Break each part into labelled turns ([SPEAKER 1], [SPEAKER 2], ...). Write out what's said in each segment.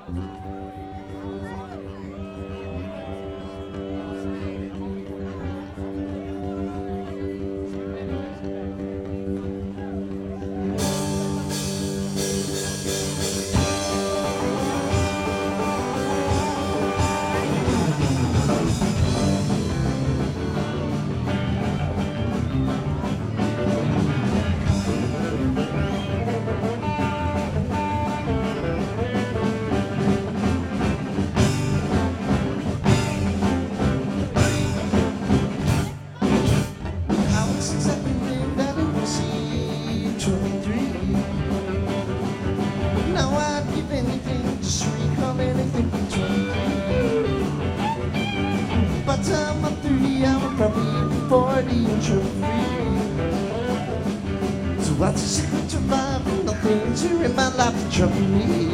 [SPEAKER 1] What's the secret to surviving? Nothing to in my life to trouble me.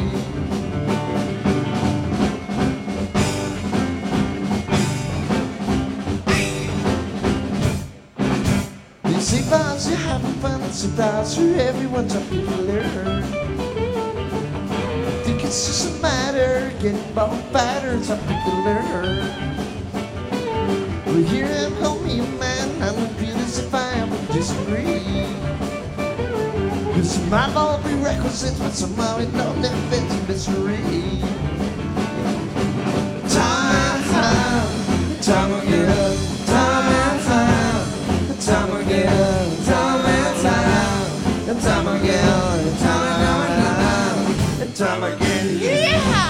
[SPEAKER 1] You say bars, you're having fun, it's a dance for everyone to learn. Think it's just a matter of getting more better, some people learn. Well, here I'm homie, man, I'm feel as if I am disagree. Cause it might all be requisites, but somehow it don't defend to misery. Time again, time again, time again, time again, time again, time again, yeah!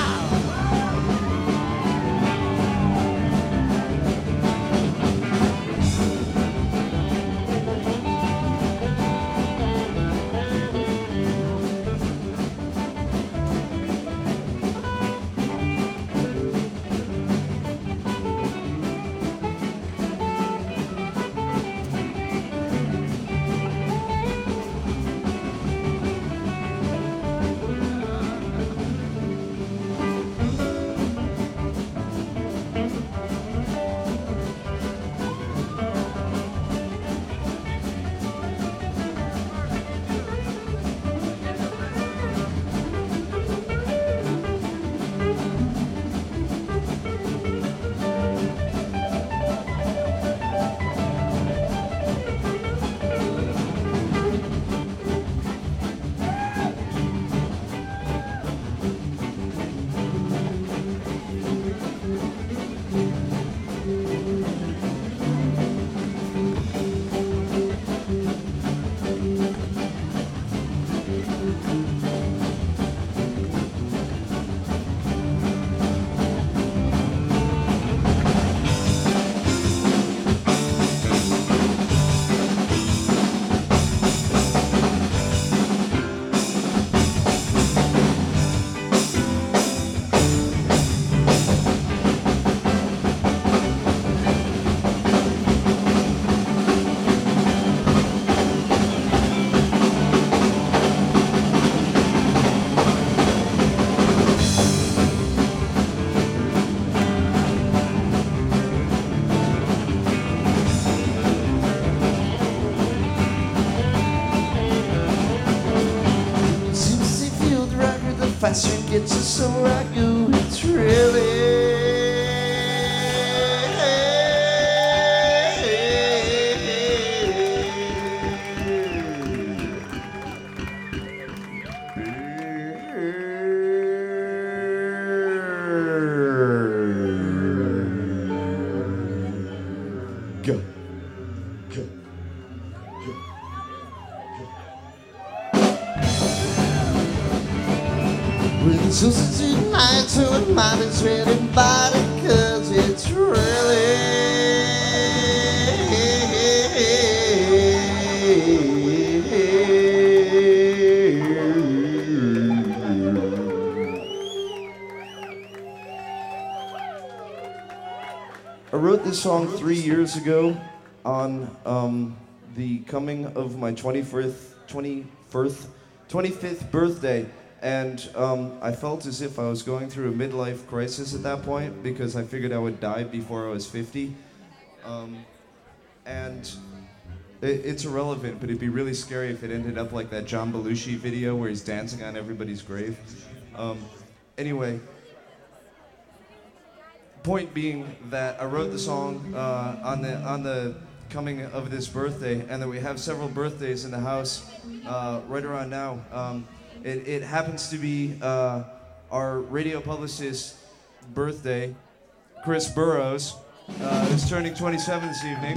[SPEAKER 1] Faster it gets, so I go, it's really go. Well, it's just tonight, so it might as well invite it, cause it's really I wrote this song 3 years ago on the coming of my 25th birthday. And I felt as if I was going through a midlife crisis at that point because I figured I would die before I was 50. And it's irrelevant, but it'd be really scary if it ended up like that John Belushi video where he's dancing on everybody's grave. Anyway, point being that I wrote the song on the coming of this birthday, and that we have several birthdays in the house right around now. It happens to be our radio publicist's birthday, Chris Burrows, who's turning 27 this evening.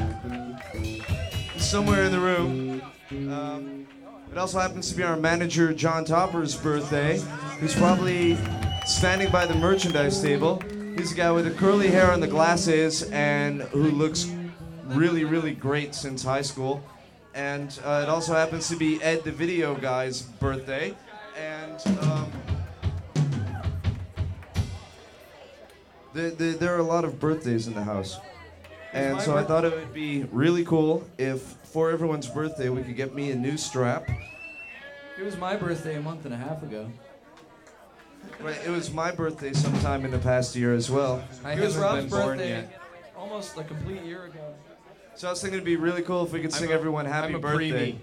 [SPEAKER 1] He's somewhere in the room. It also happens to be our manager, John Topper's birthday, who's probably standing by the merchandise table. He's a guy with the curly hair and the glasses, and who looks really, really great since high school. And it also happens to be Ed, the video guy's birthday. And there are a lot of birthdays in the house. And so I thought it would be really cool if, for everyone's birthday, we could get me a new strap.
[SPEAKER 2] It was my birthday a month and a half ago.
[SPEAKER 1] Right, it was my birthday sometime in the past year as well.
[SPEAKER 2] It was Rob's birthday almost a complete year ago.
[SPEAKER 1] So I was thinking it'd be really cool if we could sing everyone happy birthday.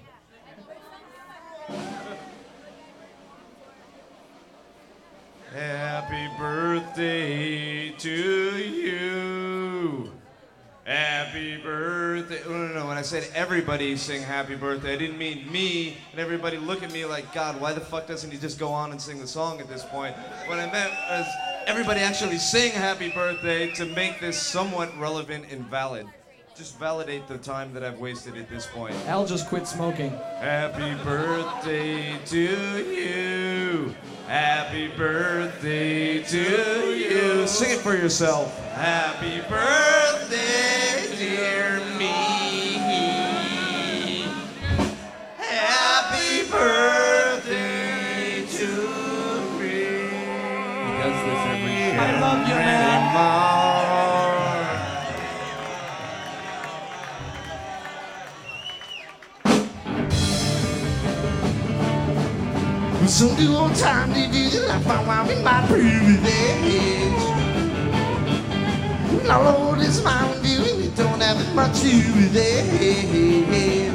[SPEAKER 1] Happy birthday to you. Happy birthday. No. When I said everybody sing happy birthday, I didn't mean me and everybody look at me like, God, why the fuck doesn't he just go on and sing the song at this point? What I meant was everybody actually sing happy birthday to make this somewhat relevant and valid. Just validate the time that I've wasted at this point.
[SPEAKER 2] Al just quit smoking.
[SPEAKER 1] Happy birthday to you. Happy birthday to you. Sing it for yourself. Happy birthday, dear me. Happy birthday to me.
[SPEAKER 2] He does this every show.
[SPEAKER 1] I love you, man. Some do old time to do that I found out in my privilege. Lord, it's my own doing, it don't have much to do with it.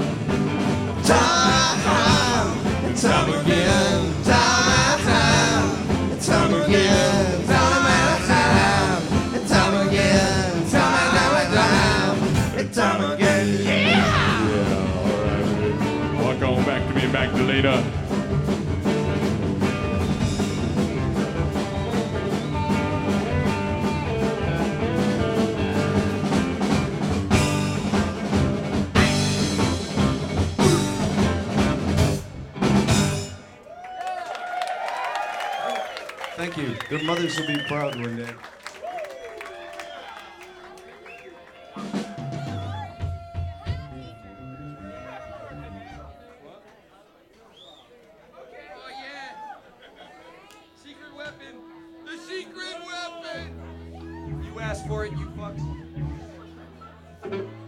[SPEAKER 1] Time and time again, time and time again, time and time and time again, time and time again, yeah!
[SPEAKER 3] Yeah, alright. Walk on back to me, back to later.
[SPEAKER 1] Thank you. Their mothers will be proud one day.
[SPEAKER 4] Oh yeah! Secret weapon! The secret weapon!
[SPEAKER 2] You asked for it, you fucks.